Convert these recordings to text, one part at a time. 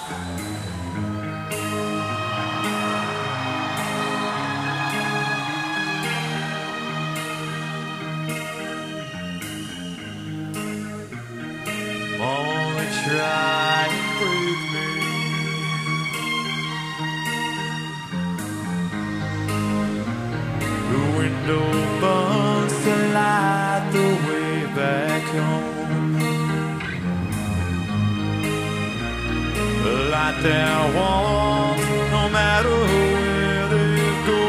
Only try and break me. The window burns to light the way back home. Light their walls no matter where they go.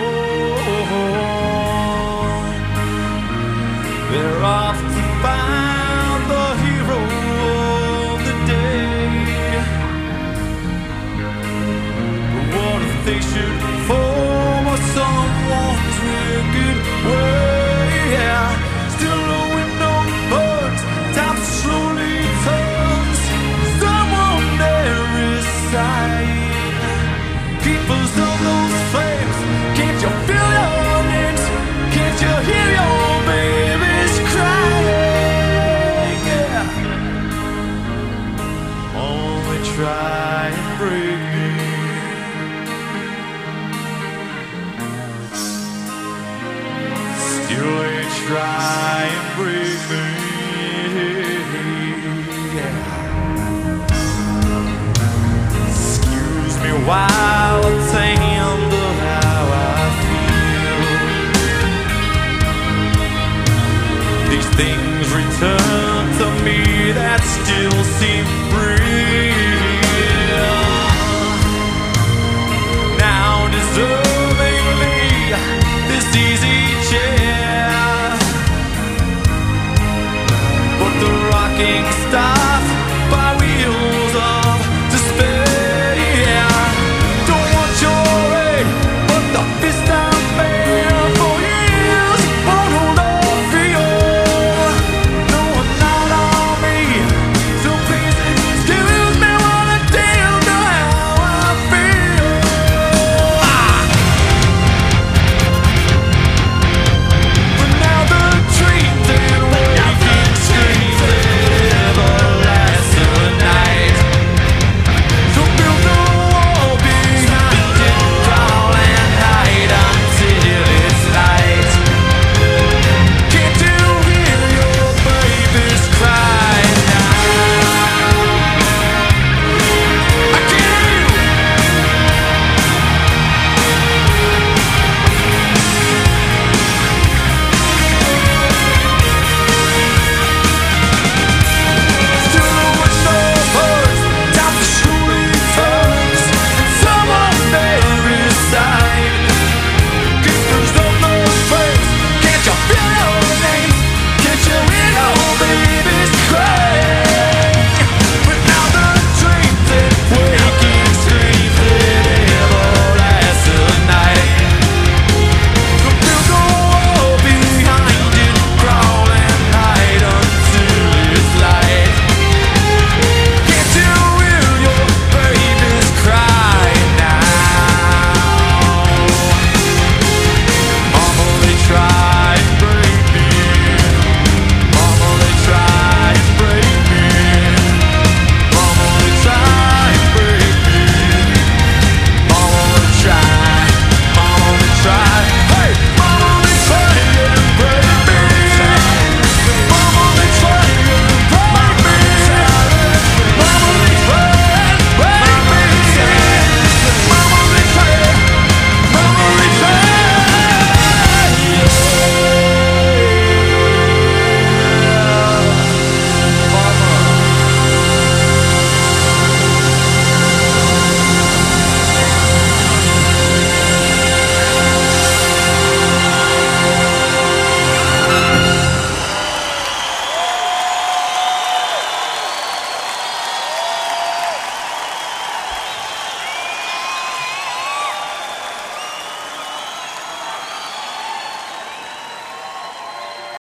They're off to find the hero of the day. But what if they should fall or someone's wicked way? Still the window burns, time slowly turns. Someone there is sighing. Keepers of those flames, can't you feel your names? Can't you hear your babies crying? Yeah. Only try and break me. Still they try and break me. Yeah. Excuse me while I tender how I feel. These things return to me that still seem real. Now deservingly this easy chair, but the rocking star